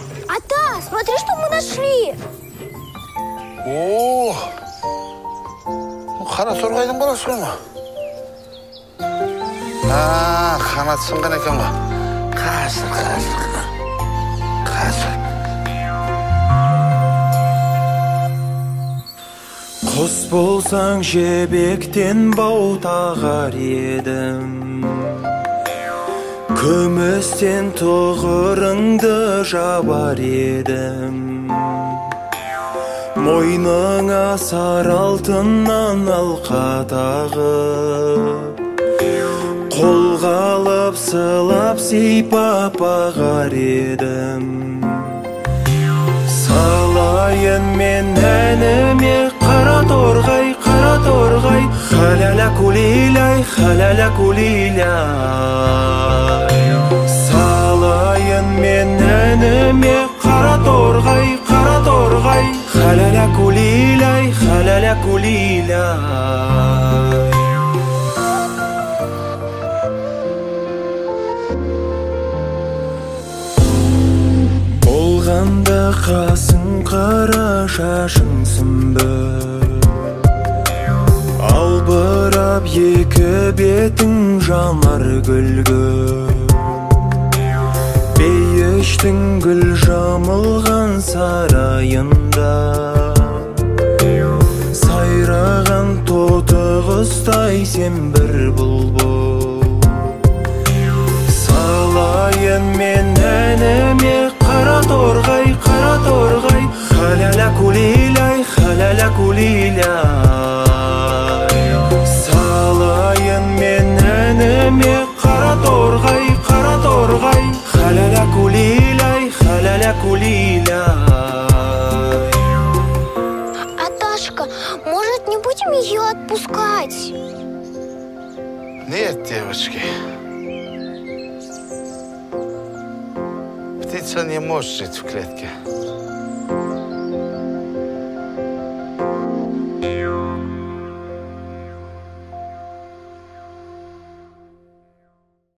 Ата, смотри, что мы нашли. О, қара торғайдың баласы ғой ма? Қанат сынған екен ғой. Қазір. Құс болсаң жебектен бау тағар едім, күмістен тұғырыңды жабар едім. Мойныңа сары алтыннан алқа тағып, қолға алып сылап сипап бағар едім. Салайын мен әніме қара торғай, халяля кулилай, халяля кулилай. Салайын мен әніме қара торғай, халяля кулилай, халяля кулилай. Болғанда қасың қара, шашың сүмбір, албырап екі бетің жанар гүлгі. Бейіштің гүл жамылған сарайында, сайраған тоты құстай сен бір бұлбұл. Салайын мен әніме қара торғай, халяля кулилай, халяля кулилай. Салайын мен әніме қара торғай, халяля кулилай, халяля кулилай. Аташка, может, не будем ее отпускать? Нет, девочки. Птица не может жить в клетке.